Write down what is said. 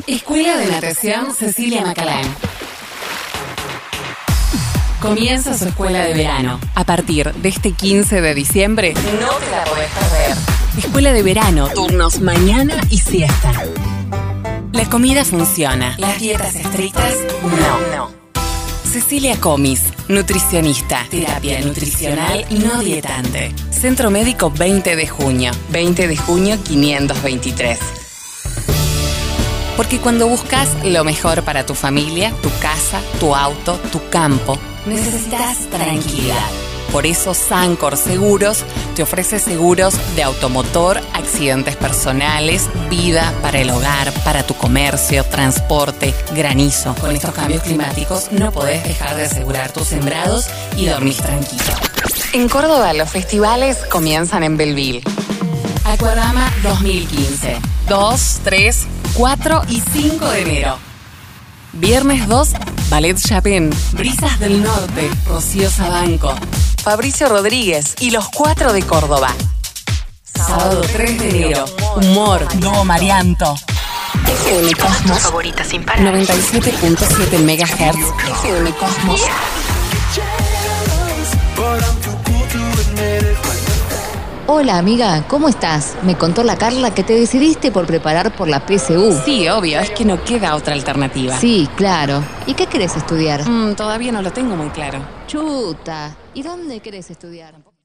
Escuela de Natación Cecilia Macalán. Comienza su escuela de verano. A partir de este 15 de diciembre, no te la podés perder. Escuela de verano, turnos mañana y siesta. La comida funciona. Las dietas estrictas, no. Cecilia Comis, nutricionista, terapia nutricional no dietante. Centro Médico 20 de junio. 20 de junio 523. Porque cuando buscas lo mejor para tu familia, tu casa, tu auto, tu campo, necesitas tranquilidad. Por eso Sancor Seguros te ofrece seguros de automotor, accidentes personales, vida para el hogar, para tu comercio, transporte, granizo. Con estos cambios climáticos no podés dejar de asegurar tus sembrados y dormir tranquilo. En Córdoba los festivales comienzan en Belville. Aquadama 2015. 2, 3, 4 y 5 de enero. Viernes 2, Ballet Chapin, Brisas del Norte, Rocío Sabanco, Fabricio Rodríguez y los 4 de Córdoba. Sábado 3 de enero, Humor, Lobo Marianto. FM Cosmos, favorita sin parar. 97.7 MHz. FM Cosmos. Hola amiga, ¿cómo estás? Me contó la Carla que te decidiste por preparar por la PSU. Sí, obvio, es que no queda otra alternativa. Sí, claro. ¿Y qué querés estudiar? Todavía no lo tengo muy claro. Chuta. ¿Y dónde querés estudiar?